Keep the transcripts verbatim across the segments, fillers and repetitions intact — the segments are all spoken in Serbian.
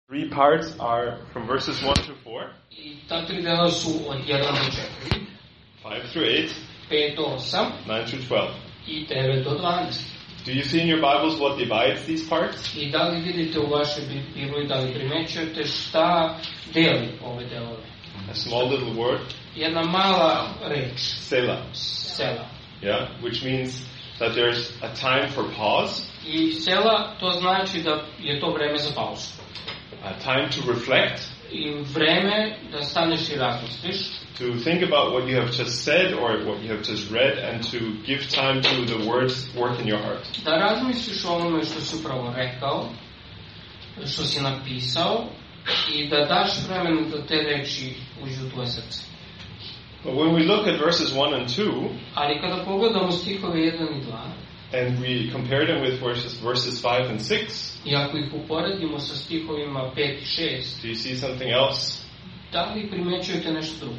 Three parts are from verses one to four, I ta tri dela su od jedan do četiri, five through eight, pet do osam nine through twelve. I devet do dvanaest. Do you see in your Bibles what divides these parts? I da li vidite u vašoj Bibliji, da li primećujete šta deli ove delove? A small little word, Jedna mala reč, Selah. sela. Yeah, which means that there's a time for pause, I sela to znači da je to vreme za pauzu. a time to reflect, I vreme da staneš i razmisliš, to think about what you have just said or what you have just read, and to give time to the words work in your heart. da razmisliš o onome što si upravo rekao, što si napisao i da daš vremena da te reči uđu u tvoje srce. But when we look at verses one and two, Ali kada pogledamo stihove jedan i dva, and we compare them with verses, verses five and six, i ako ih uporedimo sa stihovima pet i šest, do you see something else? da li primećujete nešto drugo?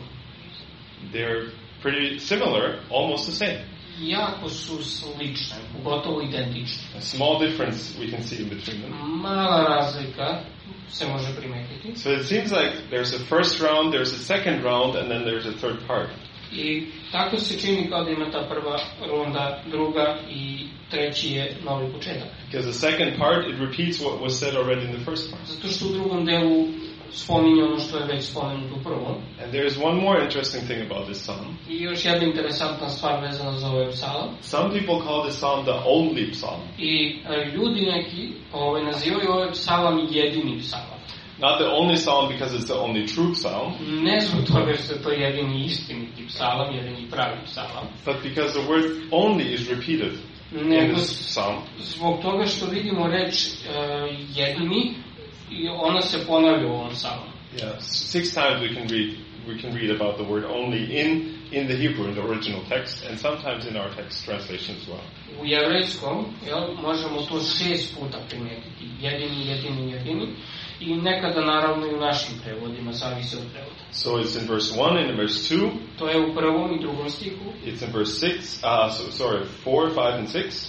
They're pretty similar, almost the same. Jako su slične, pogotovo identične. A small difference we can see in between them. Mala razlika se može primetiti. So it seems like there's a first round, there's a second round, and then there's a third part. I tako se čini kao da ima ta prva runda, druga i treći je novi početak. Because the second part, it repeats what was said already in the first part. Zato što u drugom delu spominje ono što je već spomenuto u prvom. And there's one more interesting thing about this psalm. I još jedna interesantna stvar vezana za ovaj psalam. Some people call this psalm the only psalm. I e, ljudi neki ovaj, nazivaju ovaj psalam jedini psalam. Not the only psalm because it's the only true psalm, Ne zbog toga što je to jedini istiniti psalam, jedini pravi psalam, but because the word only is repeated in nego this psalm. zbog toga što vidimo reč e, jedini i ona se ponavlja u ovom psalmu. Yeah, six times we can read we can read about the word only in in the Hebrew, in the original text, and sometimes in our text translation as well. U jevrejskom jel, možemo to šest puta primetiti. Jedini, jedini, jedini. I nekada naravno i u našim prevodima, zavisi od prevoda. So it's in verse one and in verse two. To je u prvom i drugom stihu. It's in verse six. Uh, so sorry, four, five, and six,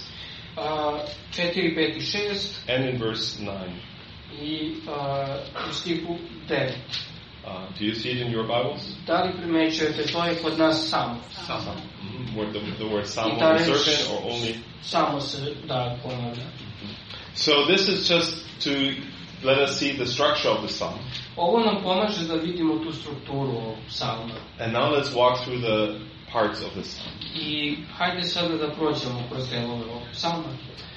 A, četiri, pet i šest. and in verse nine. I a, u stihu devet. Uh, do you see it in your Bibles? Da li primećujete, to je kod nas samo. Samo. Mm-hmm. Where the, the word samo I ta is reč certain or only. samo se da ponavlja. So this is just to let us see the structure of the psalm. Ovo nam pomaže da vidimo tu strukturu ovog psalma. And now let's walk through the parts of the psalm. I hajde sada da prođemo kroz delove ovog psalma.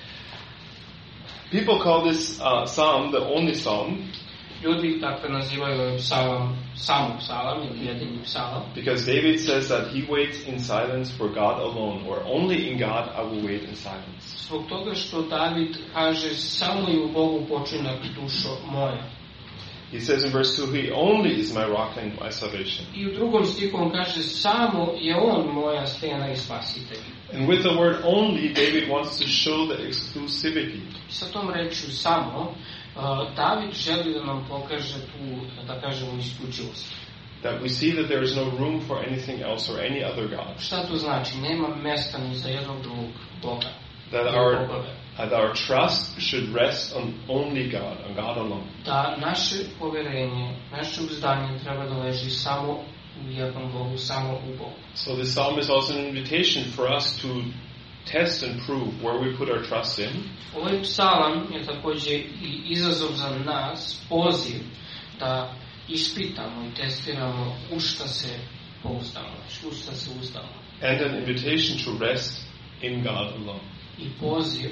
People call this uh, psalm the only psalm Ljudi dakle nazivaju ovaj psalam samo psalam ili jedini psalam. because David says that he waits in silence for God alone, or only in God I will wait in silence. Zbog toga što David kaže samo i u Bogu počinak dušo moja. He says in verse two, he only is my rock and my salvation. I u drugom stihu on kaže samo je on moja stena i spasitelj. And with the word only, David wants to show the exclusivity. I sa tom rečju samo, uh, David želi da nam pokaže tu, da kažemo, isključivost. That we see that there is no room for anything else or any other God. Šta to znači? Nema mesta ni za jednog drugog Boga. That our, that our trust should rest on only God, on God alone. Da naše poverenje, naše uzdanje treba da leži samo u jednom Bogu, samo u Bogu. So this psalm is also an invitation for us to test and prove where we put our trust in. Ovaj psalam je također i izazov za nas, poziv da ispitamo i testiramo u šta se pouzdamo, u šta se uzdamo. And an invitation to rest in God alone. I poziv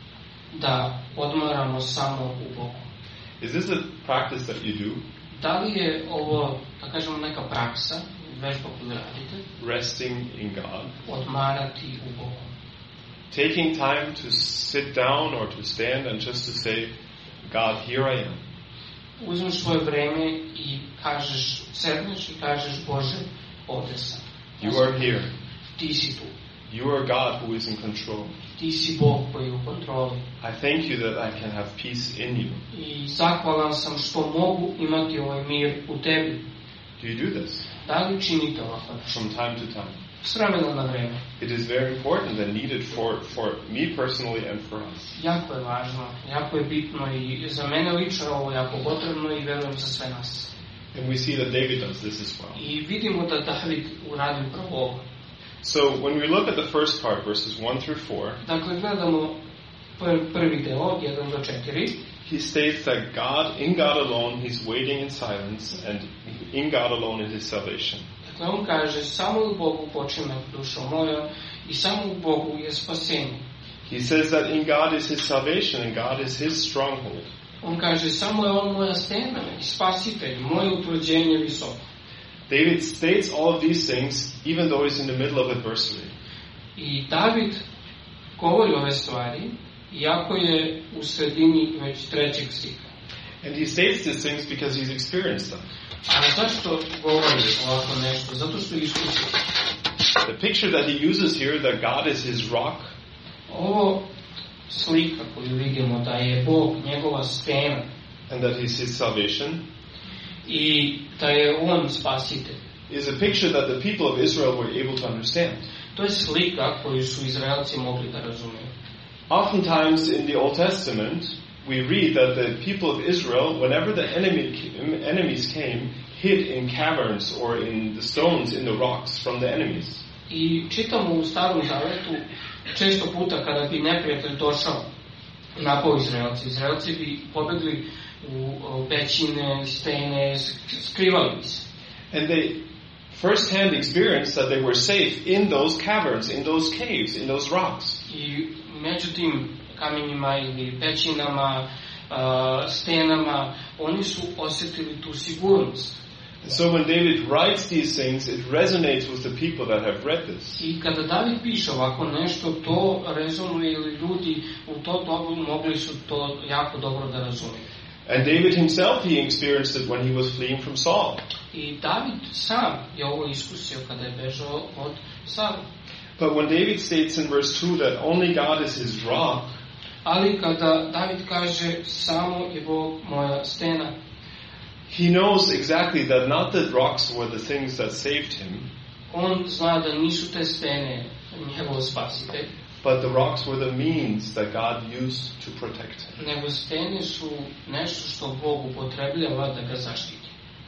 da odmaramo samo u Bogu. Is this a practice that you do? Da li je ovo, da kažemo, neka praksa, vežba koju radite? Resting in God. Odmarati u Bogu. Taking time to sit down or to stand and just to say, God, here I am. Uzmeš svoje vreme i kažeš, sedneš i kažeš, Bože, ovdje sam. You are here. Ti si tu. You are God who is in control. Ti si Bog koji je u kontroli. I thank you that I can have peace in you. I zahvalan sam što mogu imati ovaj mir u tebi. Do you do this? Da li činite ovako? From time to time. s vremena na vreme. It is very important and needed for, for me personally and for us. Jako je važno, jako je bitno i za mene lično je ovo jako potrebno i verujem za sve nas. And we see that David does this as well. I vidimo da David uradi upravo ovo. So when we look at the first part, verses one through four, Dakle, gledamo pr- prvi deo, jedan do četiri. he states that God, in God alone, he's waiting in silence, and in God alone is his salvation. Dakle, on kaže, samo u Bogu počinak dušo moja i samo u Bogu je spasenje. He says that in God is his salvation, and God is his stronghold. On kaže, samo je on moja stena i spasitelj, moje utvrđenje visoko. David states all of these things, even though he's in the middle of adversity. I David govori ove stvari, iako je u sredini već trećeg stiha. And he states these things because he's experienced them. A zašto govori ovako nešto? Zato što je iskusio. The picture that he uses here, that God is his rock, Ovo slika koju vidimo da je Bog njegova stena and that he's his salvation, i da je on spasitelj. is a picture that the people of Israel were able to understand. To je slika koju su Izraelci mogli da razumiju. Oftentimes in the Old Testament, we read that the people of Israel, whenever the enemy, enemies came, hid in caverns or in the stones, in the rocks from the enemies. I čitamo u Starom Zavetu, često puta kada bi neprijatelj došao napao Izraelci, Izraelci bi pobegli u pećine, stene, skrivali bi se. And they first-hand experienced that they were safe in those caverns, in those caves, in those rocks. I među tim kamenjima ili pećinama, uh, stenama, oni su osjetili tu sigurnost. And so when David writes these things, it resonates with the people that have read this. I kada David piše ovako nešto, to rezonuje ili ljudi u to dobu mogli su to jako dobro da razumiju. And David himself, he experienced it when he was fleeing from Saul. I David sam je ovo iskusio kada je bežao od Saula. But when David states in verse two that only God is his rock, Ali kada David kaže samo je Bog moja stena, he knows exactly that not the rocks were the things that saved him, on zna da nisu te stene njegov spasitelj, but the rocks were the means that God used to protect him. nego stene su nešto što Bog upotrebljava da ga zaštiti.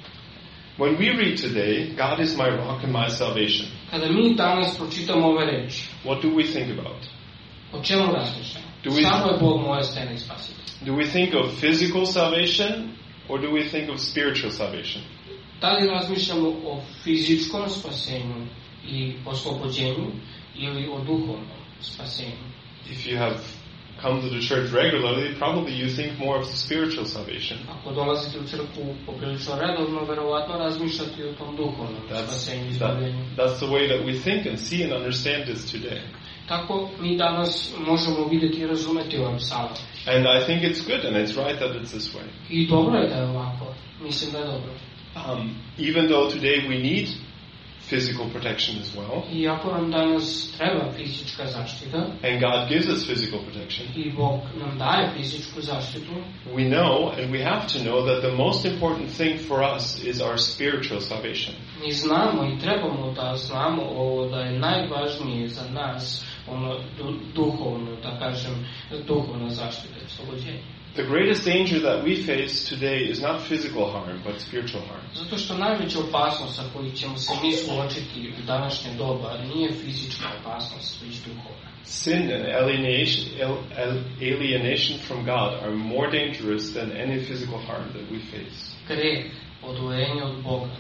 When we read today, God is my rock and my salvation, Kada mi danas pročitamo ove reči, what do we think about? o čemu razmišljamo? Do we- Samo je Bog moja stena i spasitelj. Do we think of physical salvation, or do we think of spiritual salvation? Da li razmišljamo o fizičkom spasenju i oslobođenju ili o duhovnom spasenju? If you have come to the church regularly, probably you think more of the spiritual salvation. Ako dolazite u crkvu poprilično redovno, verovatno razmišljate o tom duhovnom That's, spasenju i that, izbavljenju. that's the way that we think and see and understand this today. Tako mi danas možemo vidjeti i razumeti ovaj psalam. And I think it's good and it's right that it's this way. I dobro je da je ovako. Mislim da je dobro. Um, even though today we need physical protection as well, Iako nam danas treba fizička zaštita and God gives us physical protection, i Bog nam daje fizičku zaštitu, we know and we have to know that the most important thing for us is our spiritual salvation. mi znamo i trebamo da znamo ovo da je najvažnije za nas ono du, duhovno, da kažem, duhovna zaštita i oslobođenje. The greatest danger that we face today is not physical harm, but spiritual harm. Zato što najveća opasnost sa kojom ćemo se mi suočiti u današnje doba nije fizička opasnost, već duhovna. Sin and alienation, al- alienation from God are more dangerous than any physical harm that we face. Greh, odvojenje od Boga,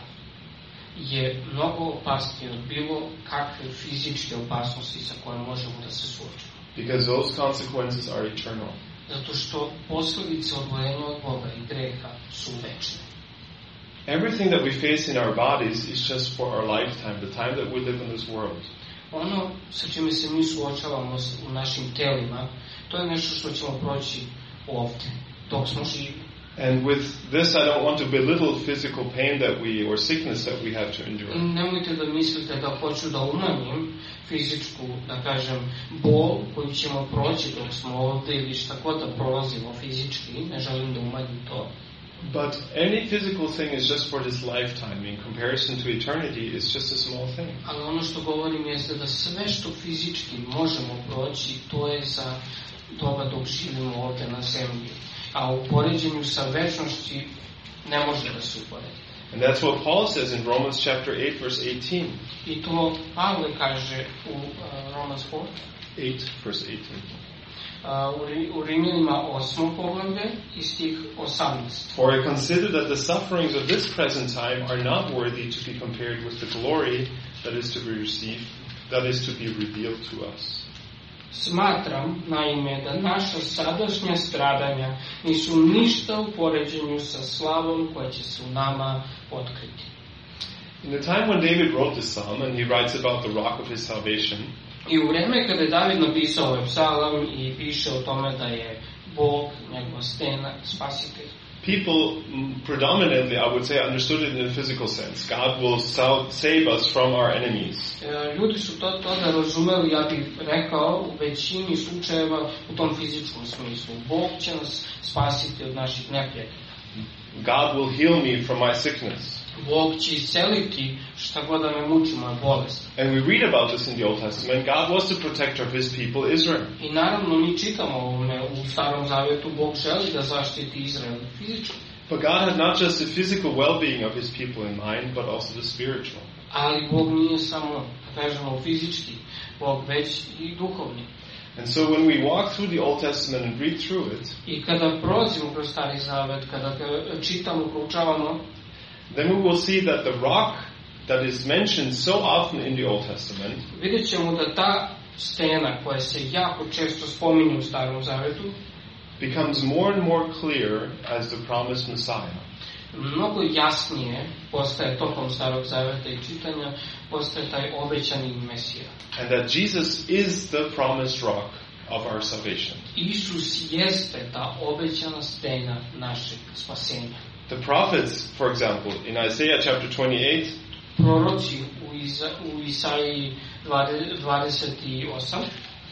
je mnogo opasnije od bilo kakve fizičke opasnosti sa kojom možemo da se suočimo. Because those consequences are eternal. Zato što posljedice odvojenja od Boga i greha su večne. Everything that we face in our bodies is just for our lifetime, the time that we live in this world. Ono sa čime se mi suočavamo u našim telima, to je nešto što ćemo proći ovdje, dok smo živi. And with this, I don't want to belittle physical pain that we, or sickness that we have to I endure. nemojte da mislite da hoću da umanjim fizičku, da kažem, bol koju ćemo proći dok smo ovdje ili šta god da prolazimo fizički, ne želim da umanjim to. But any physical thing is just for this lifetime. In comparison to eternity, it's just a small thing. Ali ono što govorim jeste da sve što fizički možemo proći, to je za doba dok živimo ovdje na zemlji. A u poređenju sa večnosti ne može da se uporedi. And that's what Paul says in Romans chapter eight, verse eighteen. I to Pavle kaže u uh, Romans four, eight, verse eighteen. Uh, u, u Rimljanima osmo poglavlje i stih osamnaest. For I consider that the sufferings of this present time are not worthy to be compared with the glory that is to be received, that is to be revealed to us. Smatram, naime, da naša sadašnja stradanja nisu ništa u poređenju sa slavom koja će se u nama otkriti. In the time when David wrote this psalm, and he writes about the rock of his salvation, I u vreme kada je David napisao ovaj psalam i piše o tome da je Bog, njegova stena, spasitelj, people predominantly, I would say, understood it in a physical sense. God will save us from our enemies. Ljudi su to, to da razumeli, ja bih rekao, u većini slučajeva u tom fizičkom smislu. Bog će nas spasiti od naših neprijatelja. God will heal me from my sickness. Bog će isceliti šta god da me muči, moja bolest. And we read about this in the Old Testament. God was the protector of his people, Israel. I naravno mi čitamo ovome u Starom Zavjetu, Bog želi da zaštiti Izrael fizički. But God had not just the physical well-being of his people in mind, but also the spiritual. Ali Bog nije samo vezano fizički, Bog već i duhovni. And so when we walk through the Old Testament and read through it, I kada prolazimo kroz Stari Zavet, kada ga čitamo, proučavamo, then we will see that the rock that is mentioned so often in the Old Testament, vidjet ćemo da ta stena koja se jako često spominje u Starom Zavetu, becomes more and more clear as the promised Messiah. Mnogo jasnije postaje tokom Starog Zaveta i čitanja, postaje taj obećani Mesija. And that Jesus is the promised rock of our salvation. Isus jeste ta obećana stena našeg spasenja. The prophets, for example, in Isaiah chapter twenty-eight, proroci u, Isa, u Isaiji dvadeset osam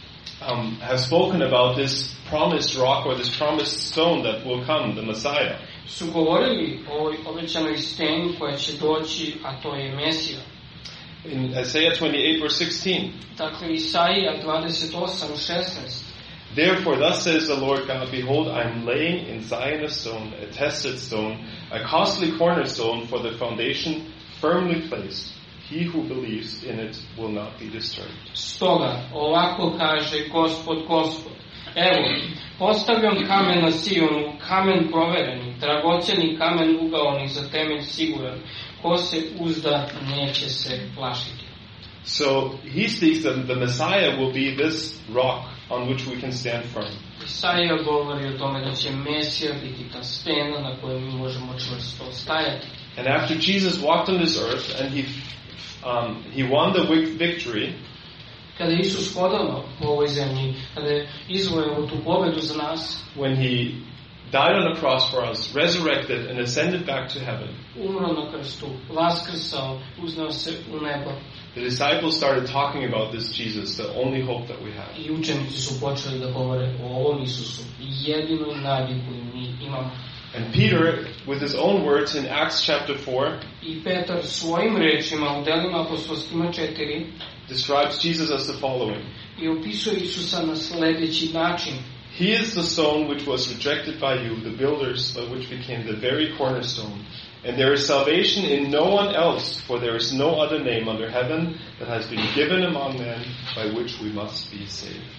um, have spoken about this promised rock or this promised stone that will come, the Messiah. Su govorili o ovoj obećanoj steni koja će doći, a to je Mesija. In Isaiah twenty-eight verse sixteen. Dakle, Isaija dvadeset osam šesnaest. Therefore, thus says the Lord God, behold, I am laying in Zion a stone, a tested stone, a costly cornerstone for the foundation, firmly placed. He who believes in it will not be disturbed. Stoga, ovako kaže Gospod, Gospod. Evo, postavljam kamen na Sijonu, kamen provereni, dragocjeni kamen ugaoni za temelj siguran. Ko se uzda, neće se plašiti. So, he speaks that the Messiah will be this rock on which we can stand firm. Isaija govori o tome da će Mesija biti ta stena na kojoj mi možemo čvrsto stajati. And after Jesus walked on this earth and he um, he won the victory, kada je Isus hodao po ovoj zemlji, kada je izvojao tu pobedu za nas, when he died on the cross for us, resurrected and ascended back to heaven, umro na krstu, vaskrsao, uznao se u nebo, the disciples started talking about this Jesus, the only hope that we have. I učenici su počeli da govore o ovom Isusu, jedinoj nadi koju mi imamo. And Peter, with his own words in Acts chapter four, I Petar svojim rečima u Delima apostolskima četiri describes Jesus as the following. I opisuje Isusa na sljedeći način. He is the stone which was rejected by you, the builders, but which became the very cornerstone. And there is salvation in no one else, for there is no other name under heaven that has been given among men by which we must be saved.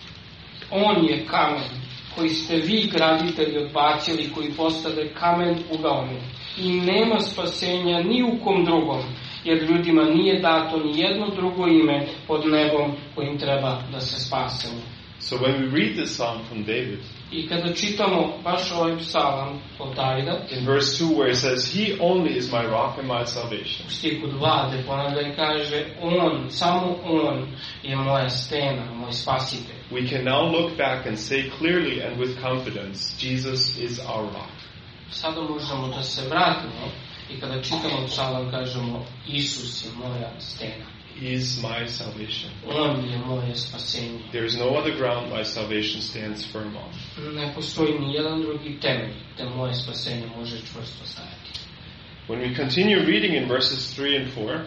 On je kamen koji ste vi graditelji odbacili, koji postade kamen ugaoni. I nema spasenja ni u kom drugom, jer ljudima nije dato ni jedno drugo ime pod nebom kojim treba da se spasemo. So when we read this psalm from David, I kada čitamo baš ovaj psalam od Davida, in verse two where it says, He only is my rock and my salvation, u stihu dva gde ponavlja i kaže, on, samo on je moja stena, moj spasitelj. we can now look back and say clearly and with confidence, Jesus is our rock. Sada možemo da se vratimo i kada čitamo psalam kažemo, Isus je moja stena. is my salvation. On je moje spasenje. There is no other ground my salvation stands firm on. Ne postoji ni jedan drugi temelj da moje spasenje može čvrsto stajati. When we continue reading in verses three and four,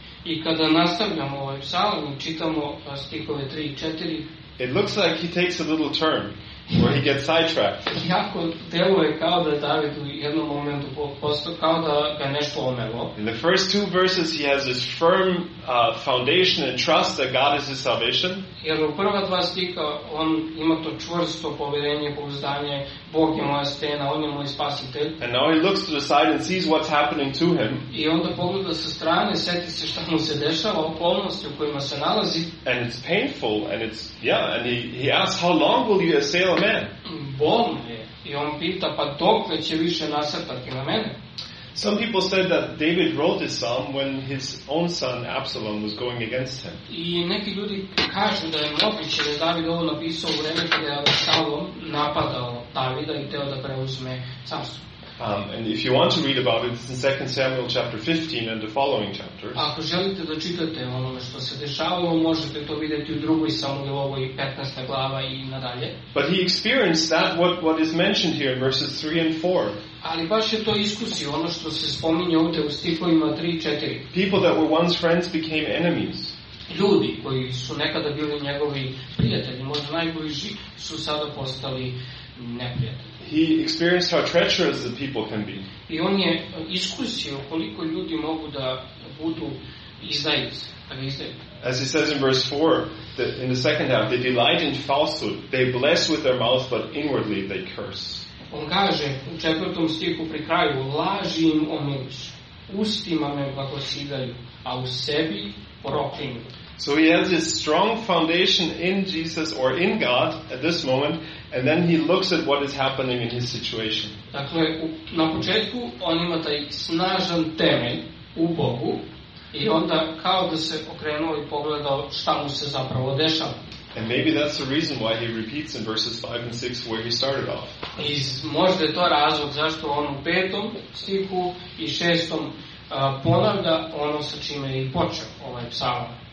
I kada nastavljamo ovaj psalam i čitamo stihove tri i četiri, it looks like he takes a little turn where he gets sidetracked. jako deluje kao da je David u jednom momentu postao, kao da ga nešto omelo. In the first two verses he has this firm uh, foundation and trust that God is his salvation. Jer u prva dva stiha on ima to čvrsto povjerenje, pouzdanje, Bog je moja stena, on je moj spasitelj. And now he looks to the side and sees what's happening to him. I onda pogleda sa strane, seti se šta mu se dešava, okolnosti u kojima se nalazi. And it's painful, and it's, yeah, and he, he asks, how long will you assail a man? Bolno je. I on pita, pa dokle će više nasrtati na mene? Some people said that David wrote this psalm when his own son Absalom was going against him. I neki ljudi kažu da je moguće da je David ovo napisao u vreme kada je Absalom napadao Davida i teo da preuzme carstvo. Um, and if you want to read about it, it's in Second Samuel chapter fifteen and the following chapters. Ako želite da čitate onome što se dešavalo, možete to vidjeti u drugoj Samuelovoj petnaesta glava i nadalje. But he experienced that what, what is mentioned here in verses three and four. Ali baš je to iskusio, ono što se spominje ovdje u stihovima tri i četiri. People that were once friends became enemies. Ljudi koji su nekada bili njegovi prijatelji, možda najbliži, su sada postali neprijatelji. He experienced how treacherous the people can be. I on je iskusio koliko ljudi mogu da budu izdajice, da ga izdaju. As he says in verse four, that in the second half, they delight in falsehood. They bless with their mouth, but inwardly they curse. On kaže u četvrtom stihu pri kraju, laži im omiliš, ustima me blagosiljaju, a u sebi proklinju. So he has this strong foundation in Jesus or in God at this moment, and then he looks at what is happening in his situation. Dakle, u, na početku on ima taj snažan temelj u Bogu i onda kao da se okrenuo i pogledao šta mu se zapravo dešava. And maybe that's the reason why he repeats in verses five and six where he started off. I možda je to razlog zašto on u petom stihu i šestom uh, ponavlja ono sa čime je i počeo ovaj psalam.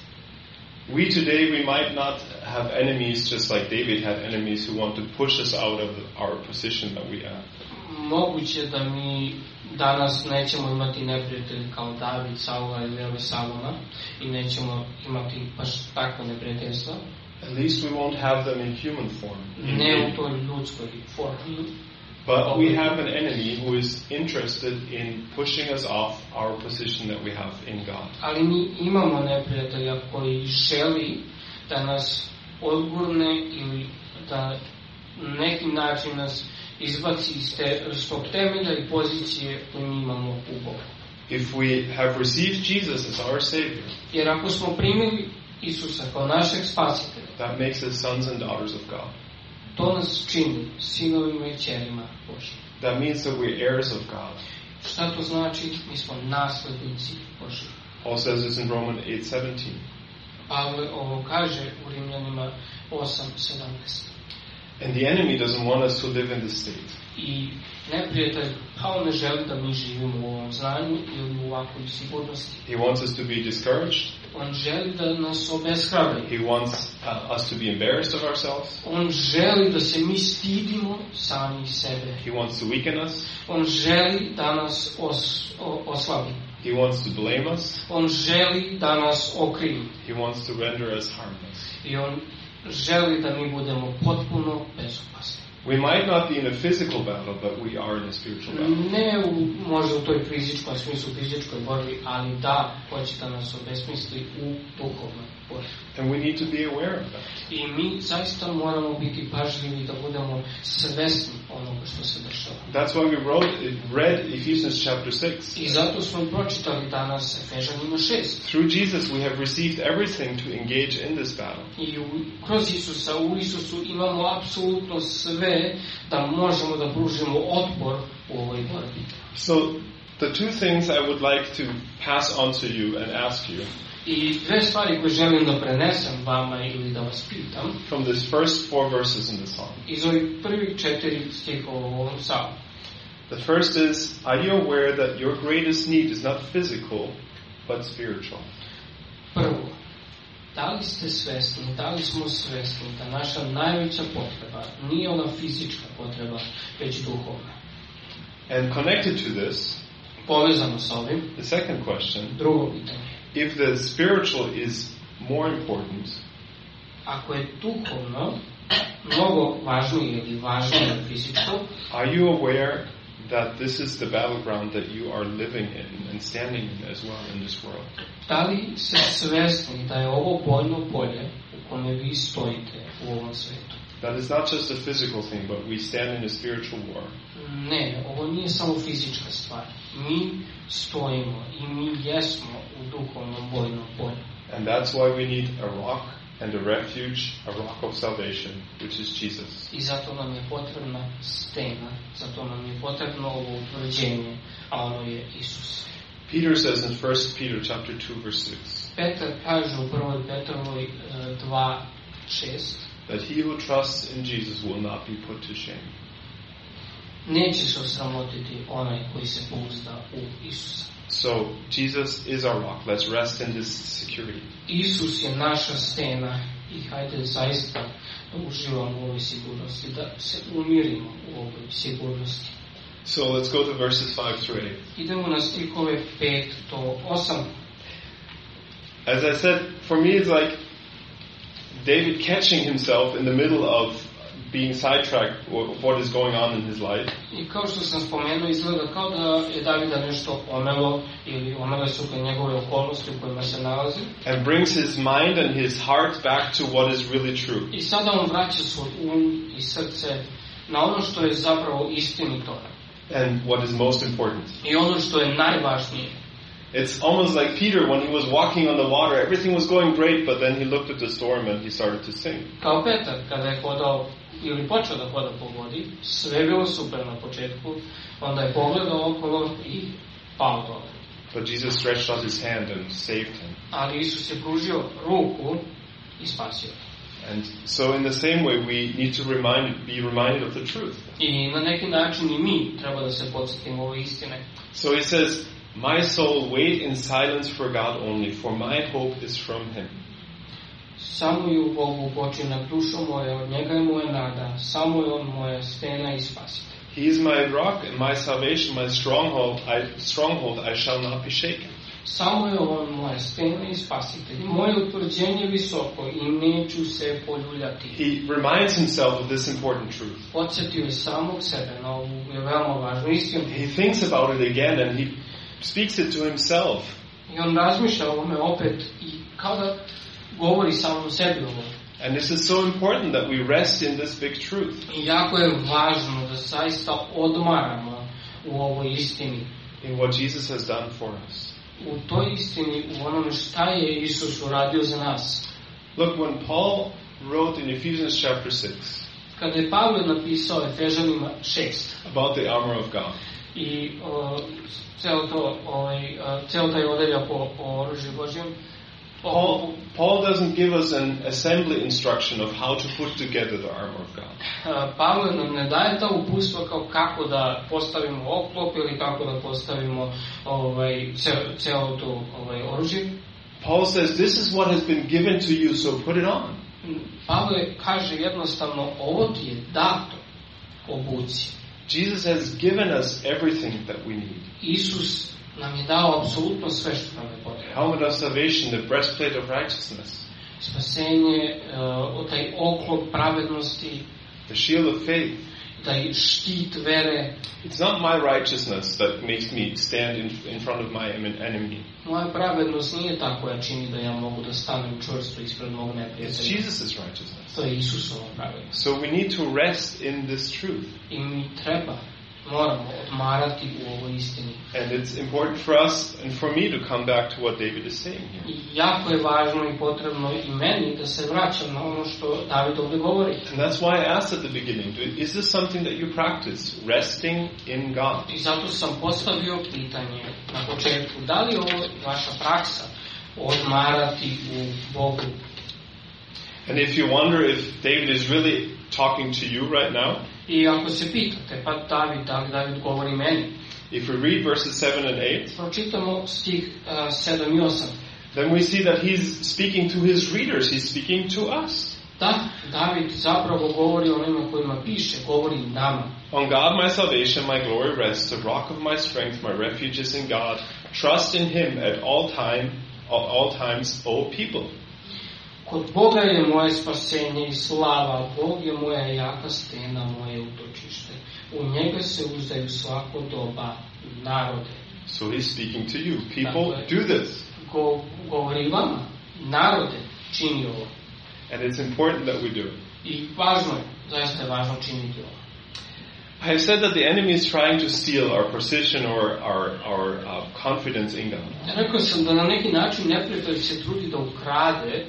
We today, we might not have enemies just like David had enemies who want to push us out of our position that we have. Moguće da mi danas nećemo imati neprijatelji kao David, Saula ili ove Saloma i nećemo imati baš takve neprijateljstva. At least we won't have them in human form. Ne u toj ljudskoj formi. But we have an enemy who is interested in pushing us off our position that we have in God. Ali mi imamo neprijatelja koji želi da nas odgurne ili da nekim način nas izbaci iz te, tog temelja i pozicije koju mi imamo u Bogu. If we have received Jesus as our Savior, jer ako smo primili Isusa kao našeg spasitelja, that makes us sons and daughters of God. To nas čini sinovima i ćerima Božjim. That means that we're heirs of God. Šta to znači? Mi smo naslednici Božji. Paul says this in Romans eight seventeen. Pavle ovo kaže u Rimljanima osam sedamnaest. And the enemy doesn't want us to live in this state. I neprijatelj kao ne želi da mi živimo u ovom znanju ili u ovakvoj sigurnosti. He wants us to be discouraged. On želi da nas obeshrabri. He wants uh, us to be embarrassed of ourselves. On želi da se mi stidimo sami sebe. He wants to weaken us. On želi da nas os, o, oslabi. He wants to blame us. On želi da nas okrivi. He wants to render us harmless. I on želi da mi budemo potpuno bezopasni. We might not be in a physical battle, but we are in a spiritual battle. Ne u, možda u toj fizičkoj smislu, fizičkoj borbi, ali da, hoće da nas obesmisli u duhovnoj borbi. And we need to be aware of that. I mi zaista moramo biti pažljivi da budemo svesni onoga što se dešava. That's why we wrote, read Ephesians chapter six. I zato smo pročitali danas Efežanima šest. Through Jesus we have received everything to engage in this battle. I u, kroz Isusa, u Isusu imamo apsolutno sve da možemo da pružimo otpor u ovoj borbi. So the two things I would like to pass on to you and ask you. I dve stvari koje želim da prenesem vama ili da vas pitam. From this first four verses in the psalm. Iz ovih prvih četiri stihova u ovom psalmu. The first is, are you aware that your greatest need is not physical, but spiritual? Prvo, Da li ste svesni, da li smo svesni da naša najveća potreba nije ona fizička potreba, već duhovna? And connected to this, Povezano sa ovim, the second question, drugo pitanje. if the spiritual is more important, Ako je duhovno mnogo važnije ili važnije od fizičkog, are you aware that this is the battleground that you are living in and standing in as well in this world? da li ste svesni da je ovo bojno polje u kome vi stojite u ovom svetu? That is not just a physical thing, but we stand in a spiritual war. Ne, ovo nije samo fizička stvar. Mi stojimo i mi jesmo u duhovnom bojnom polju. And that's why we need a rock and a refuge, a rock of salvation, which is Jesus. I zato nam je potrebna stena, zato nam je potrebno ovo utvrđenje, a ono je Isus. Peter says in First Peter chapter two verse six, Petar kaže u prvoj Petrovoj dva šest, that he who trusts in Jesus will not be put to shame. neće se osramotiti onaj koji se pouzda u Isusa. So Jesus is our rock. Let's rest in this security. Isus je naša stena i hajde zaista da uživamo u ovoj sigurnosti, da se umirimo u ovoj sigurnosti. So let's go to verses five through eight. Idemo na stihove pet do osam. As I said, for me it's like David catching himself in the middle of being sidetracked of what is going on in his life. I kao što sam spomenuo, izgleda kao da je Davida nešto omelo ili omele su ga njegove okolnosti u kojima se nalazi. And brings his mind and his heart back to what is really true. I sada on vraća svoj um i srce na ono što je zapravo istinito. And what is most important. I ono što je najvažnije. It's almost like Peter when he was walking on the water. Everything was going great, but then he looked at the storm and he started to sink. Kao Petar kada je hodao ili počeo da hoda po vodi, sve je bilo super na početku, onda je pogledao okolo i pao dole. But Jesus stretched out his hand and saved him. Ali Isus je pružio ruku i spasio. And so in the same way we need to remind, be reminded of the truth. I na neki način i mi treba da se podsjetimo ove istine. So he says, my soul, wait in silence for God only, for my hope is from him. Samo je u Bogu počina dušo moja, od njega je moja nada, samo je on moja stena i spasitelj. He is my rock and my salvation, my stronghold, I, stronghold, I shall not be shaken. Samo je on moja stena i spasitelj, moje utvrđenje visoko i neću se poljuljati. He reminds himself of this important truth. Podsjetio je samog sebe na ovu veoma važnu istinu. He thinks about it again and he speaks it to himself. I on razmišlja o ovome opet i kao da govori samom sebi o ovome. And this is so important that we rest in this big truth. I jako je važno da zaista odmaramo u ovoj istini. In what Jesus has done for us. U toj istini, u onome šta je Isus uradio za nas. Look, when Paul wrote in Ephesians chapter six, kada je Pavle napisao Efežanima šest about the armor of God, i uh, ceo to, ovaj, uh, ceo taj odeljak o, o oružju Božjem, Paul, Paul doesn't give us an assembly instruction of how to put together the armor of God. Uh, Pavle nam ne daje ta uputstva kao kako da postavimo oklop ili kako da postavimo ovaj, ceo, ceo to ovaj, oružje. Paul says, this is what has been given to you, so put it on. Pavle kaže jednostavno, ovo ti je dato, obuci. Jesus has given us everything that we need. Isus nam je dao apsolutno sve što nam je potrebno. Helmet of salvation, the breastplate of righteousness. Spasenje, uh, taj oklop pravednosti, the shield of faith. taj štit vere. It's not my righteousness that makes me stand in, in front of my enemy. Moja pravednost nije ta koja čini da ja mogu da stanem čvrsto ispred mog neprijatelja. It's Jesus' righteousness. To je Isusova pravednost. So we need to rest in this truth. I mi treba, moramo odmarati u ovoj istini. And it's important for us and for me to come back to what David is saying here. I jako je važno i potrebno i meni da se vraćam na ono što David ovdje govori. And that's why I asked at the beginning, is this something that you practice, resting in God? I zato sam postavio pitanje na početku, da li je ovo vaša praksa, odmarati u Bogu? And if you wonder if David is really talking to you right now, I ako se pitate, pa David, da li David govori meni? If we read verses seven and eight, pročitamo stih uh, sedam i osam. then we see that he's speaking to his readers, he's speaking to us. Da, David zapravo govori onima kojima piše, govori nama. On God my salvation, my glory rests, the rock of my strength, my refuge is in God. Trust in him at all time, at all times, O people. Kod Boga je moje spasenje i slava, Bog je moja jaka stena, moje utočište. U njega se uzdaju svako doba narode. So he's speaking to you. People, dakle, do this. Go, govori vama, narode, čini ovo. And it's important that we do it. I važno je, zaista je važno činiti ovo. I have said that the enemy is trying to steal our position or our, our uh, confidence in God. Rekao sam da na neki način neprijatelj se trudi da ukrade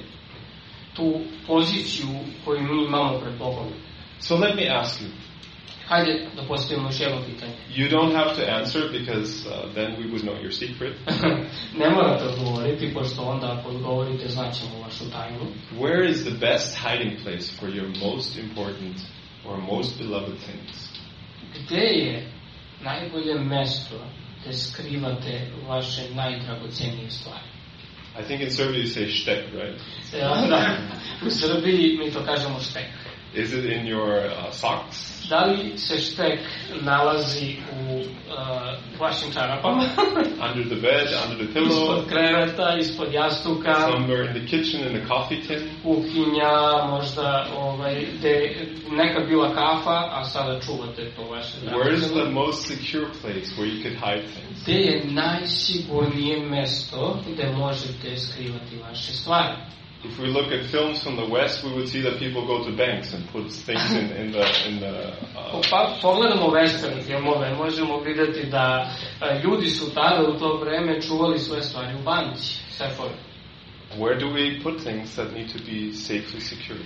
tu poziciju koju mi imamo pred Bogom. So let me ask you. Hajde da postavimo još jedno pitanje. You don't have to answer because uh, then we would know your secret. Ne morate odgovoriti, pošto onda ako odgovorite znaćemo vašu tajnu. Where is the best hiding place for your most important or most beloved things? Gde je najbolje mesto gde skrivate vaše najdragocenije stvari? I think in Serbia you say štek, right? Da, u Srbiji mi to kažemo štek. Is it in your uh, socks? Da li se štek nalazi u uh, vašim čarapama? Under the bed, under the pillow? Ispod kreveta, ispod jastuka? Somewhere in the kitchen, in a coffee tin? Kuhinja, možda ovaj, gde nekad bila kafa, a sada čuvate to vaše dragoceno. Where is the most secure place where you could hide things? Gde je najsigurnije mesto gde možete skrivati vaše stvari? If we look at films from the West, we would see that people go to banks and put things in, in the... In the uh, pa, pogledamo western filmove, možemo vidjeti da uh, ljudi su tada u to vreme čuvali svoje stvari u banci, sefove. Where do we put things that need to be safely secured?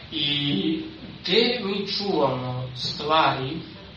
I gde mi čuvamo stvari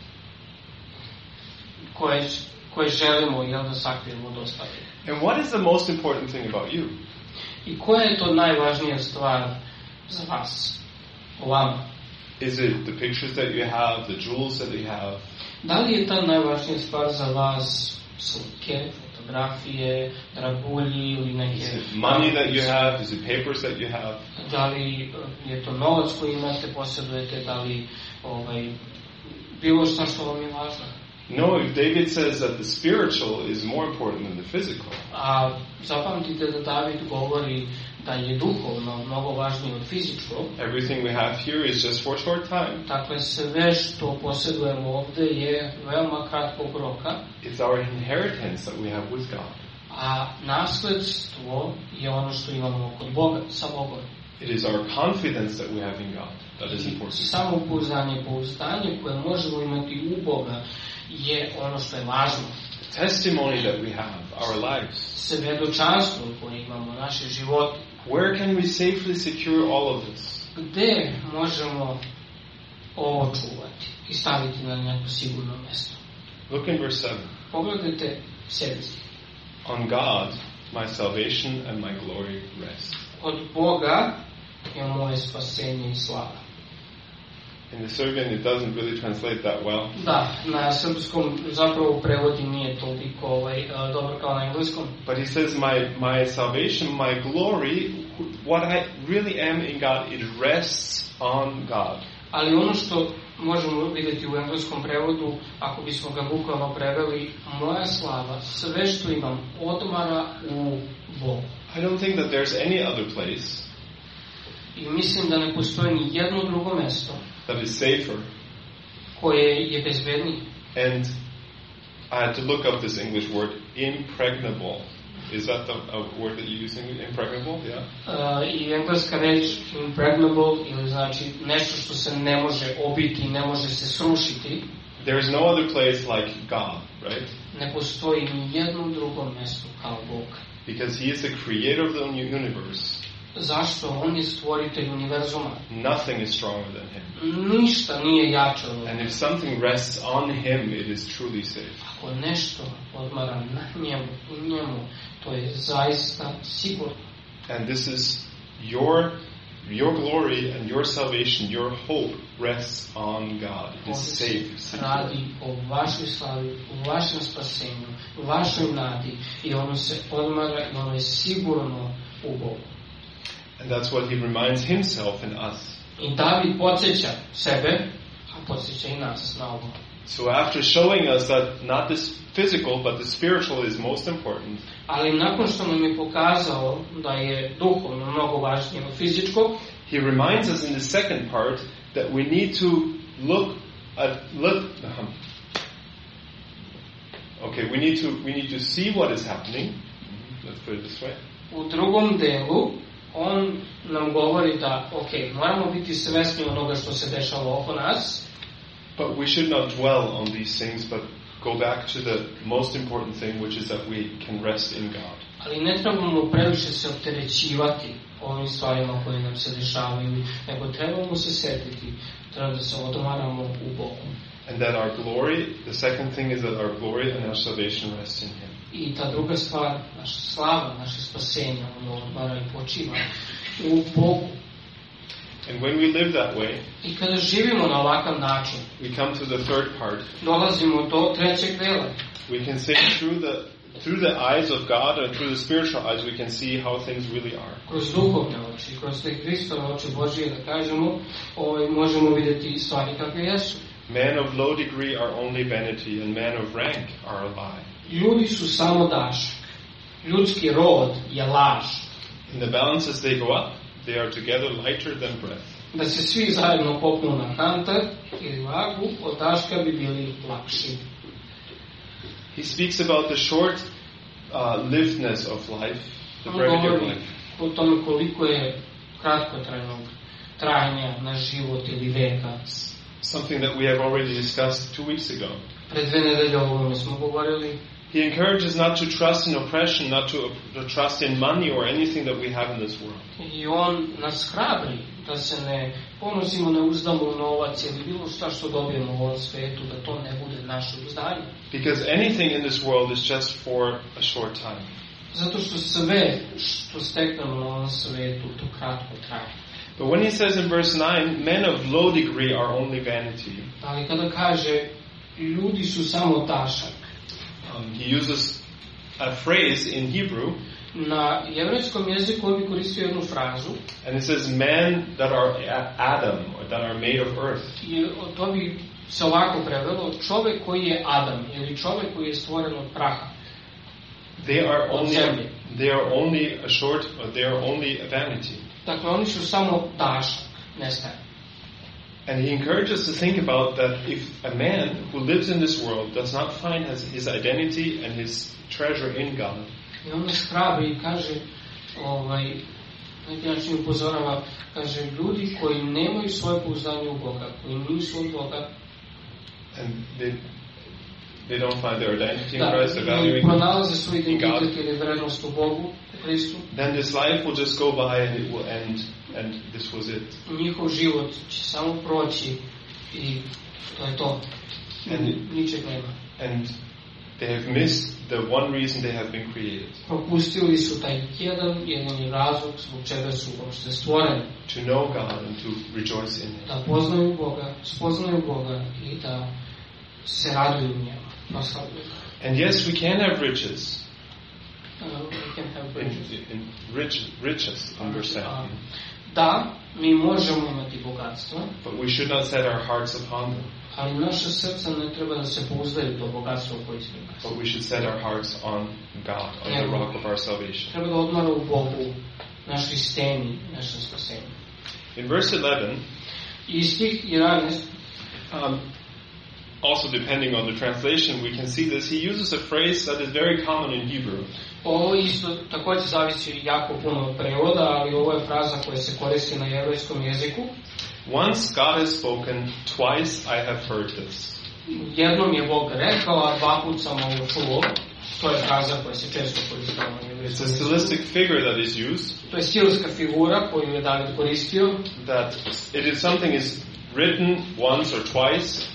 koje, koje želimo jel, da sakrijemo dosta. And what is the most important thing about you? I koja je to najvažnija stvar za vas, o vama? Is it the pictures that you have, the jewels that you have? Da li je ta najvažnija stvar za vas slike, fotografije, dragulji ili neke... Is it money that you have? Is it papers that you have? Da li je to novac koji imate, posjedujete, da li ovaj, bilo što što vam je važno? No, if David says that the spiritual is more important than the physical. A zapamtite da David govori da je duhovno mnogo važnije od fizičkog. Everything we have here is just for a short time. Dakle, sve što posjedujemo ovdje je veoma kratkog roka. It's our inheritance that we have with God. A nasledstvo je ono što imamo kod Boga, sa Bogom. It is our confidence that we have in God that is important. Samopouzdanje, pouzdanje koje možemo imati u Boga je ono što je važno. The testimony that we have, our lives. Svedočanstvo koje imamo, naše živote. Where can we safely secure all of this? Gde možemo ovo čuvati i staviti na neko sigurno mjesto? Look in verse seven. Pogledajte sebi. On God, my salvation and my glory rest. Od Boga je moje spasenje i slava. In the Serbian it doesn't really translate that well. Da, na srpskom zapravo prevodi nije toliko ovaj, uh, dobro kao na engleskom. But he says, my, my salvation, my glory, what I really am in God, it rests on God. Ali ono što možemo vidjeti u engleskom prevodu, ako bismo ga bukvalno preveli, moja slava, sve što imam, odmara u Bogu. I don't think that there's any other place I mislim da ne postoji ni jedno drugo mjesto that is safer. koje je bezbednije. And I had to look up this English word, impregnable. Is that the a word that you use in impregnable? Yeah. Uh, I engleska reč impregnable, ili znači nešto što se ne može obiti, ne može se srušiti. There is no other place like God, right? Ne postoji ni jedno drugo mjesto kao Bog. Because He is the creator of the universe. Zašto? On je stvoritelj univerzuma. Nothing is stronger than Him. Ništa nije jače od njega. And if something rests on Him, it is truly safe. Ako nešto odmara na njemu, u njemu, to je zaista sigurno. And this is your your glory and your salvation, your hope rests on God. It is safe. Radi o vašoj slavi, o vašem spasenju, o vašoj nadi i ono se odmara i ono je sigurno u Bogu. And that's what he reminds himself and us. I David podsjeća sebe, a podsjeća i nas na ovo. So after showing us that not this physical but the spiritual is most important, ali nakon što nam je pokazao da je duhovno mnogo važnije od fizičkog, he reminds us in the second part that we need to look at look um, okay, we need to we need to see what is happening. Let's put it this way. U drugom delu on nam govori da, ok, moramo biti svesni onoga što se dešava oko nas, but we should not dwell on these things, but go back to the most important thing, which is that we can rest in God. Ali ne trebamo previše se opterećivati ovim stvarima koje nam se dešavaju, nego trebamo se setiti, treba da se odmaramo u Bogu. And that our glory, the second thing is that our glory and our salvation rest in Him. I ta druga stvar, naša slava, naše spasenje, ono odmara i počiva u Bogu. And when we live that way, I kada živimo na ovakav način, we come to the third part. Dolazimo do trećeg dela. We can say through the through the eyes of God and through the spiritual eyes we can see how things really are. Kroz duhovne oči, kroz te Hristove oči Božije, da kažemo, ovaj, možemo vidjeti stvari kakve jesu. Men of low degree are only vanity, and men of rank are a lie. Ljudi su samo dašak. Ljudski rod je laž. In the balance as they go up, they are together lighter than breath. Da se svi zajedno popnu na kantar ili vagu, od daška bi bili lakši. He speaks about the short uh, livedness of life, the brevity of life. O tome koliko je kratkotrajnog trajanja na život ili veka. Something that we have already discussed two weeks ago. Pred dve nedelje o ovome smo govorili. He encourages not to trust in oppression, not to, to trust in money or anything that we have in this world. I on nas hrabri da se ne ponosimo, ne uzdamo u novac ili bilo šta što dobijemo u ovom svetu, da to ne bude naše uzdanje. Because anything in this world is just for a short time. Zato što sve što steknemo na ovom svetu to kratko traje. But when he says in verse nine, men of low degree are only vanity. Ali kada kaže ljudi su samo dašak. Um, he uses a phrase in Hebrew. Na jevrejskom jeziku on bi koristio jednu frazu. And it says men that are Adam or that are made of earth. I to bi se ovako prevelo, čovjek koji je Adam ili čovjek koji je stvoren od praha. They are only they are only a short or they are only a vanity. Dakle, oni su samo dašak, nestaje. And he encourages us to think about that if a man who lives in this world does not find his, his identity and his treasure in God. I on nas hrabri i kaže, ovaj, neki način upozorava, kaže, ljudi koji nemaju svoje pouzdanje u Boga, koji nisu od Boga, and they, they don't find their identity in da, Christ, their value in, pronalaze svoj in God, identitet ili vrednost u Bogu, u Hristu, then this life will just go by and it will end, and this was it. Njihov život će samo proći i to je to. And, ničeg nema. and they have missed the one reason they have been created. Propustili su taj jedan jedini razlog zbog čega su uopšte stvoreni. To know God and to rejoice in Him. Da poznaju Boga, spoznaju Boga i da se raduju njemu, proslavljuju. And yes, we can have riches. Uh, we can have In, riches. in rich, riches, understand. Da, mi možemo imati bogatstvo, But we should not set our hearts upon them. ali naše srca ne treba da se pouzdaju to bogatstvo koje smo imali. But we should set our hearts on God, on the rock of our salvation. Treba da odmara u Bogu, našoj steni, našem spasenju. In verse eleven, I stih jedanaest, um, also depending on the translation, we can see this. He uses a phrase that is very common in Hebrew. ovo isto također zavisi jako puno od prevoda, ali ovo je fraza koja se koristi na jevrejskom jeziku. Once God has spoken, twice I have heard this. Jednom je Bog rekao, a dva put sam ovo čuo. To je fraza koja se često koristi na It's jevrejskom a jeziku. stylistic figure that is used. To je stilska figura koju je David koristio. That it is something is written once or twice,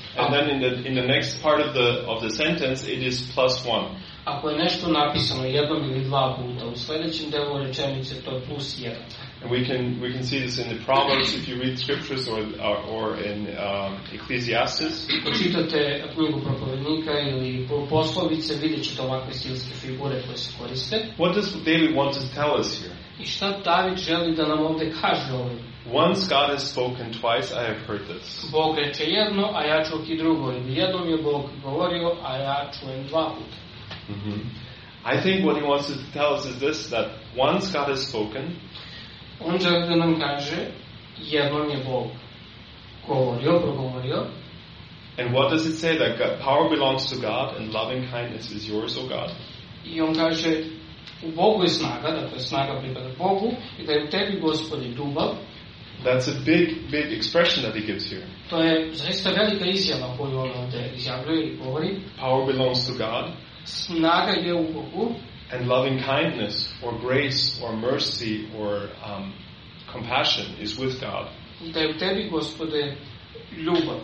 And then in the in the next part of the of the sentence it is plus one. Ako je nešto napisano jednom ili dva puta, u sljedećem delu rečenice to je plus jedan. And we can we can see this in the Proverbs if you read scriptures or or, or in um, Ecclesiastes. Ako čitate knjigu Propovednika ili poslovice, vidjet ćete ovakve stilske figure koje se koriste. What does David want to tell us here? I šta David želi da nam ovdje kaže ovdje? Once God has spoken, twice I have heard this. Bog reče jedno, a ja čuh i drugo. Ili jednom je Bog govorio, a ja čujem dva puta. Mm-hmm. I think what he wants to tell us is this, that once God has spoken, on želi da nam kaže, jednom je Bog govorio, progovorio. And what does it say? That God, power belongs to God and loving kindness is yours, O God. I on kaže, u Bogu je snaga, dakle snaga pripada Bogu, i da je u tebi, Gospode, ljubav. That's a big, big expression that he gives here. To je zaista velika izjava koju on ovdje izjavljuje i govori. Power belongs to God. Snaga je u Bogu. And loving kindness or grace or mercy or um, compassion is with God. I da je u tebi, Gospode, ljubav.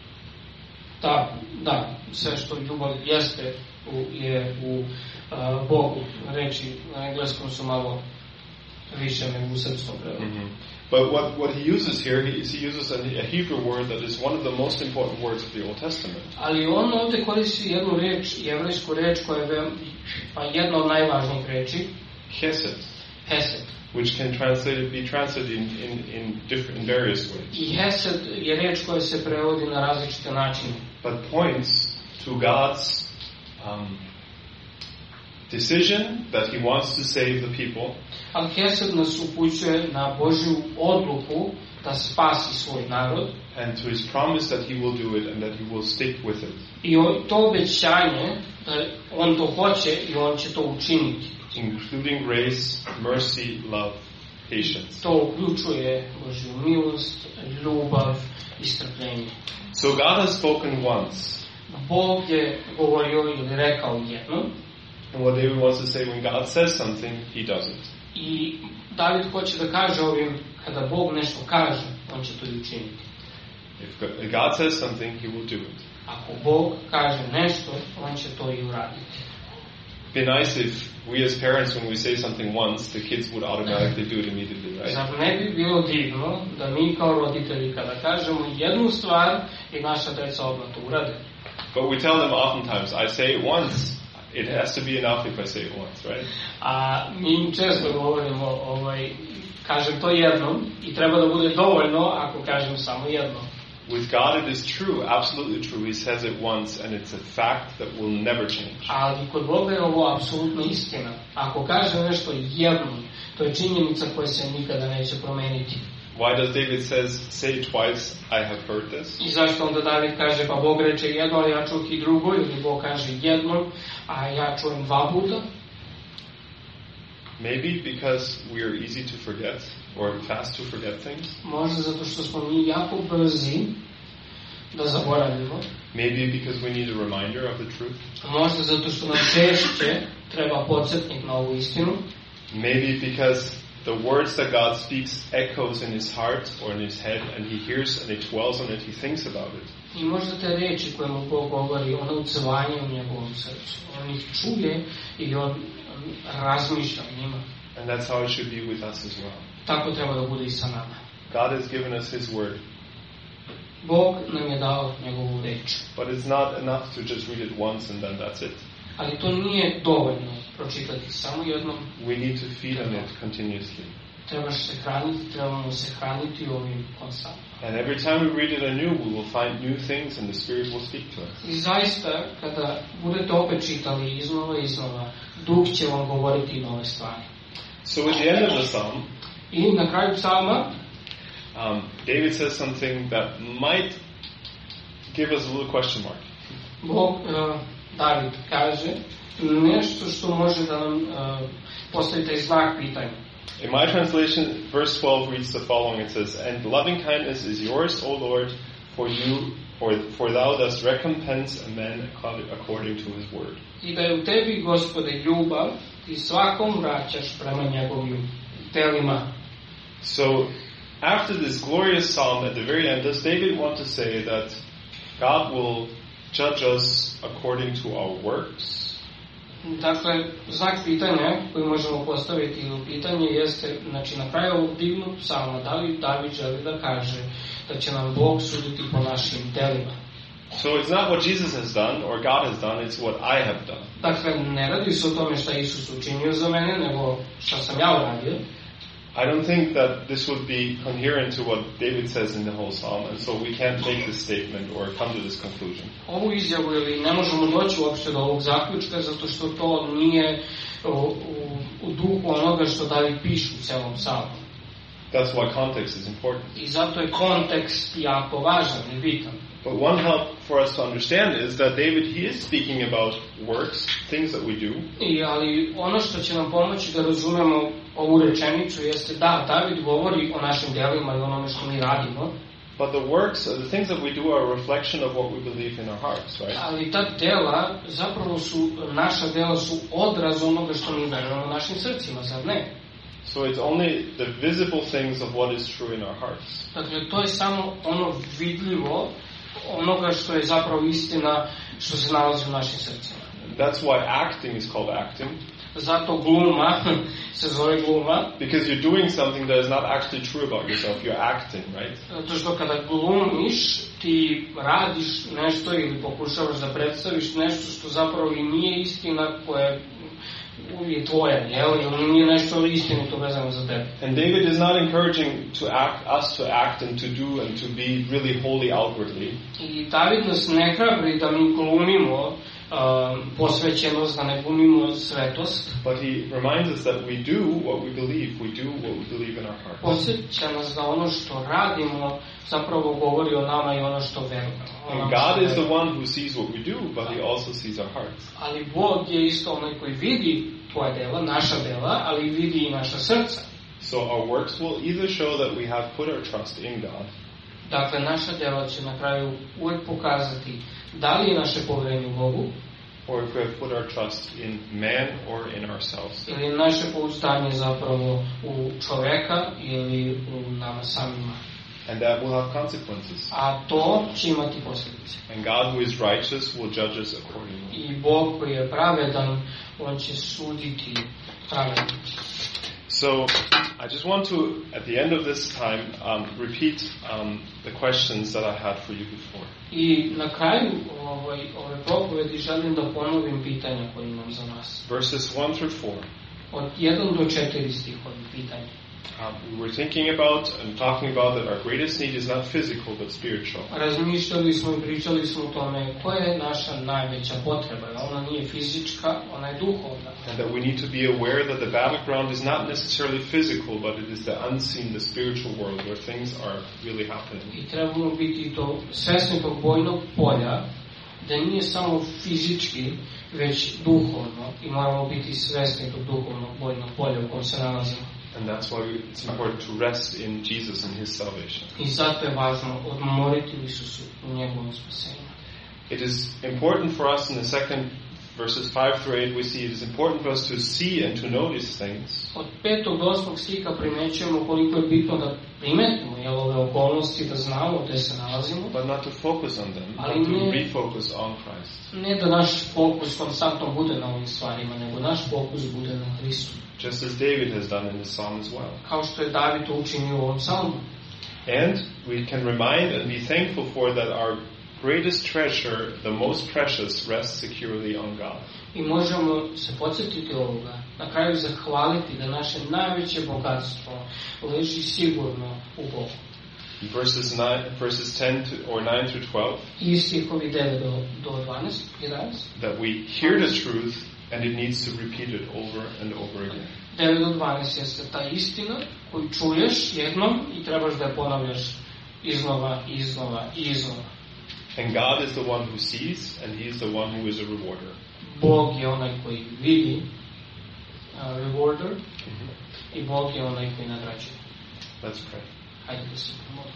Da, da, sve što ljubav jeste u, je u uh, Bogu. Reči na engleskom su malo više nego u srpskom prevodu. Mm-hmm. But what, what he uses here, he, he uses a, a Hebrew word that is one of the most important words of the Old Testament. Ali on ovdje koristi jednu reč, jevrejsku reč koja je veoma, pa jedna od najvažnijih reči. Hesed. Hesed. Which can translate, be translated in, in, in, different, in various ways. I hesed je reč koja se prevodi na različite načine. But points to God's um, decision that he wants to save the people. Ali hesed nas upućuje na Božju odluku da spasi svoj narod. And to his promise that he will do it and that he will stick with it. I to obećanje da on to hoće i on će to učiniti. Including grace, mercy, love, patience. To uključuje Božju milost, ljubav i strpljenje. So God has spoken once. Bog je govorio ili rekao jednom. And what David wants to say, when God says something, he does it. I David hoće da kaže ovim, kada Bog nešto kaže, on će to i učiniti. If God says something, he will do it. Ako Bog kaže nešto, on će to i uraditi. It'd be nice if we as parents, when we say something once, the kids would automatically do it immediately, right? Zar ne bi bilo divno da mi kao roditelji kada kažemo jednu stvar i naša deca odmah to urade? But we tell them oftentimes, I say it once, it has to be enough if I say it once, right? A mi im često govorimo, ovaj, kažem to jednom i treba da bude dovoljno ako kažem samo jednom. With God it is true, absolutely true. He says it once and it's a fact that will never change. Ali kod Boga je ovo apsolutno istina. Ako kaže nešto jednom, to je činjenica koja se nikada neće promeniti. Why does David says, say twice, I have heard this? I zašto onda David kaže, pa Bog reče jedno, a ja čuh i drugo, ili Bog kaže jednom, a ja čujem dva puta? Maybe because we are easy to forget or fast to forget things. Možda zato što smo mi jako brzi da zaboravimo. Maybe because we need a reminder of the truth. Možda zato što nam češće treba podsjetnik na ovu istinu. Maybe because the words that God speaks echoes in his heart or in his head and he hears and it dwells on it, he thinks about it. I možda te reči koje mu Bog govori, one ucvanje u njegovom srcu. On ih čuje i on razmišlja o njima. And that's how it should be with us as well. Tako treba da bude i sa nama. God has given us his word. Bog nam je dao njegovu reč. But it's not enough to just read it once and then that's it. Ali to nije dovoljno pročitati samo jednom. We need to feed on it continuously. Trebaš se hraniti, trebamo se hraniti ovim konstantno. And every time we read it anew, we will find new things and the Spirit will speak to us. I zaista, kada budete opet čitali iznova i iznova, Duh će vam govoriti nove stvari. So at the end of the psalm, I na kraju psalma, um, David says something that might give us a little question mark. Bog, uh, David kaže nešto što može da nam uh, postavi taj znak pitanja. In my translation, verse twelve reads the following. It says, "And loving kindness is yours, O Lord, for you, for, for thou dost recompense a man according to his word." I da je u tebi, Gospode, ljubav i svakom vraćaš prema njegovim telima. So, after this glorious psalm, at the very end, does David want to say that God will judge us according to our works. Dakle, znak pitanja koji možemo postaviti u pitanje jeste, znači na kraju ovog divnog psalma, da li David želi da kaže da će nam Bog suditi po našim delima. So it's not what Jesus has done or God has done, it's what I have done. Dakle, ne radi se o tome šta Isus učinio za mene, nego šta sam ja uradio. I don't think that this would be coherent to what David says in the whole psalm, and so we can't make this statement or come to this conclusion. Ovu izjavu ili ne možemo doći uopšte do ovog zaključka zato što to nije u, u, u duhu onoga što David piše u celom psalmu. That's why context is important. I zato je kontekst jako važan i bitan. But one help for us to understand is that David, he is speaking about works, things that we do. I, ali ono što će nam pomoći da razumemo ovu rečenicu jeste da David govori o našim delima i onome što mi radimo. But the works, the things that we do are a reflection of what we believe in our hearts, right? Ali ta dela, zapravo su, naša dela su odraz onoga što mi verujemo u našim srcima, zar ne? So it's only the visible things of what is true in our hearts. Dakle, to je samo ono vidljivo onoga što je zapravo istina što se nalazi u našim srcima. That's why acting is called acting. Zato gluma se zove gluma. Because you're doing something that is not actually true about yourself. You're acting, right? Zato što kada glumiš, ti radiš nešto ili pokušavaš da predstaviš nešto što zapravo i nije istina koja je tvoja, jel? Ili nije nešto istinito vezano za tebe. And David is not encouraging to act, us to act and to do and to be really holy outwardly. I David nas ne hrabri da mi glumimo uh, posvećenost, da ne glumimo svetost. But he reminds us that we do what we believe. We do what we believe in our hearts. Posjeća nas da ono što radimo zapravo govori o nama i ono što verujemo. And God is the one who sees what we do, but he also sees our hearts. Ali Bog je isto onaj koji vidi tvoja dela, naša dela, ali vidi i naša srca. So our works will either show that we have put our trust in God. Dakle, naša dela će na kraju uvijek pokazati da li je naše poverenje u Bogu, or if we have put our trust in man or in ourselves. Ili naše pouzdanje zapravo u čoveka ili u nama samima. And that will have consequences. A to će imati posljedice. And God who is righteous will judge us accordingly. I Bog koji je pravedan, on će suditi pravedno. So, I just want to, at the end of this time, um, repeat um, the questions that I had for you before. I na kraju ovaj, ove propovedi želim da ponovim pitanja koje imam za vas. Verses one through four. Od jedan do četiri stihovi pitanja. Um, we were thinking about and talking about that our greatest need is not physical but spiritual. Razmišljali smo i pričali smo o tome koja je naša najveća potreba. Ona nije fizička, ona je duhovna. And that we need to be aware that the battleground is not necessarily physical, but it is the unseen, the spiritual world where things are really happening. I trebamo biti to svesni tog bojnog polja, da nije samo fizički, već duhovno. I moramo biti svesni tog duhovnog bojnog polja u kojem se nalazimo. And that's why it's important to rest in Jesus and His salvation. I zato je važno odmoriti u Isusu u njegovom spasenju. It is important for us in the second verses five through eight we see it is important for us to see and to notice things. Od petog do osmog stiha primećujemo koliko je bitno da primetimo jel, ove okolnosti, da znamo gdje se nalazimo. But not to focus on them, ali but to ne, refocus on Christ. Ne da naš fokus konstantno bude na ovim stvarima, nego naš fokus bude na Hristu. Just as David has done in the psalm as well. Kao što je David to učinio u ovom psalmu. And we can remind and be thankful for that our greatest treasure, the most precious, rests securely on God. I možemo se podsjetiti ovoga, na kraju zahvaliti da naše najveće bogatstvo leži sigurno u Bogu. Verses nine, verses ten to, or nine through twelve. I stihovi devet do do dvanaest, jedanaest. That we hear the truth and it needs to repeat it over and over again. devet do dvanaest jeste ta istina koju čuješ jednom i trebaš da je ponavljaš iznova, iznova, iznova. And God is the one who sees, and He is the one who is a rewarder. Bog je onaj koji vidi, uh, rewarder, mm-hmm. I Bog je onaj koji nagrađuje. Let's pray. Hajde da se pomolimo.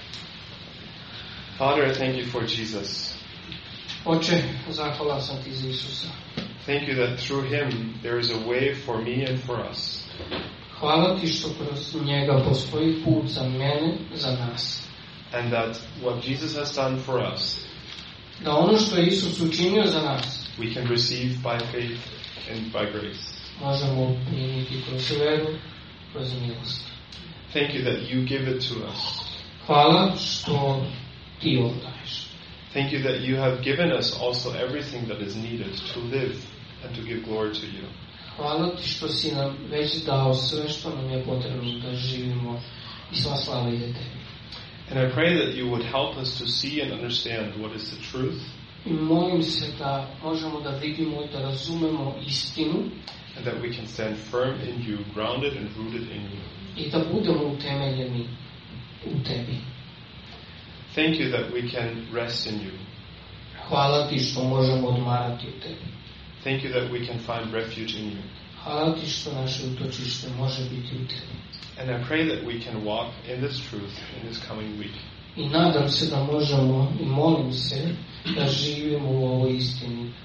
Father, thank you for Jesus. Oče, zahvalan sam ti za Isusa. Thank you that through Him there is a way for me and for us. Hvala ti što kroz njega postoji put za mene, za nas. And that what Jesus has done for us da ono što je Isus učinio za nas, we can receive by faith and by grace. možemo primiti kroz veru, kroz milost. Thank you that you give it to us. Hvala što ti ovo daješ. Thank you that you have given us also everything that is needed to live and to give glory to you. Hvala ti što si nam već dao sve što nam je potrebno da živimo i sva slava ide tebi. And I pray that you would help us to see and understand what is the truth. I molim se da možemo da vidimo i da razumemo istinu And that we can stand firm in you, grounded and rooted in you. i da budemo utemeljeni u tebi. Thank you that we can rest in you. Hvala ti što možemo odmarati u tebi. Thank you that we can find refuge in you. Hvala ti što naše utočište može biti u tebi. And I pray that we can walk in this truth in this coming week. I nadam se da možemo i molim se da živimo u ovoj istini